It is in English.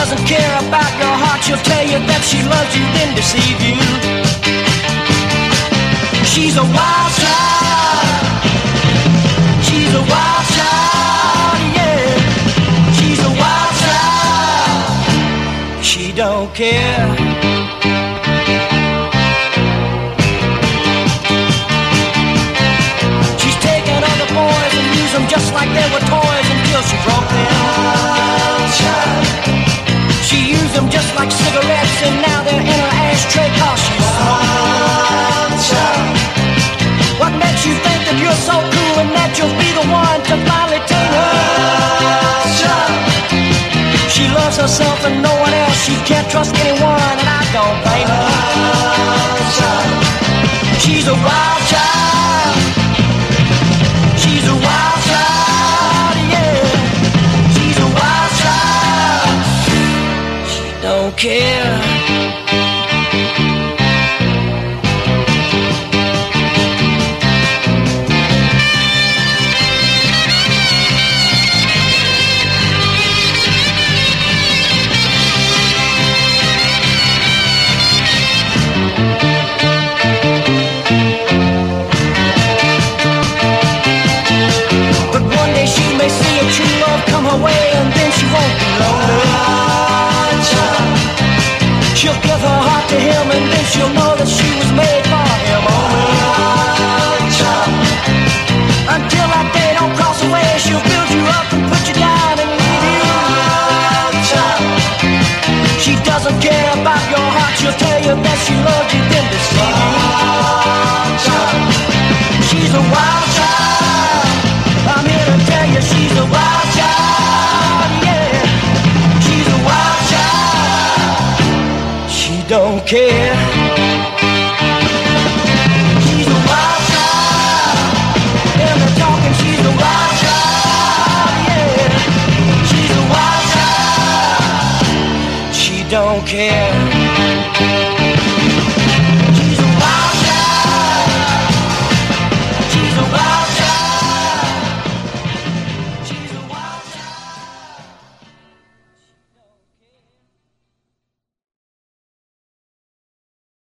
doesn't care about your heart. She'll tell you that she loves you, then deceive you. She's a wild child. She's a wild child, yeah. She's a wild child. She don't care. She's taken other boys and used them just like they were toys until she broke them. She used them just like cigarettes, and now they're in her ashtray 'cause she's smoking. What makes you think that you're so cool and that you'll be the one to finally tame her? She loves herself and no one else. She can't trust anyone, and I don't blame her. She's a wild child. She's a wild child, yeah. She's a wild child. She don't care. Away and then she won't be lonely. She'll give her heart to him and then she'll know that she was made for him only. Until that day don't cross away, she'll build you up and put you down and leave you. She doesn't care about your heart. She'll tell you that she loves you, then deceive you. She's a wild child. I'm here to tell you she's a wild child. Don't care. She's a wild child. And they're talking, she's a wild child, yeah. She's a wild child. She don't care.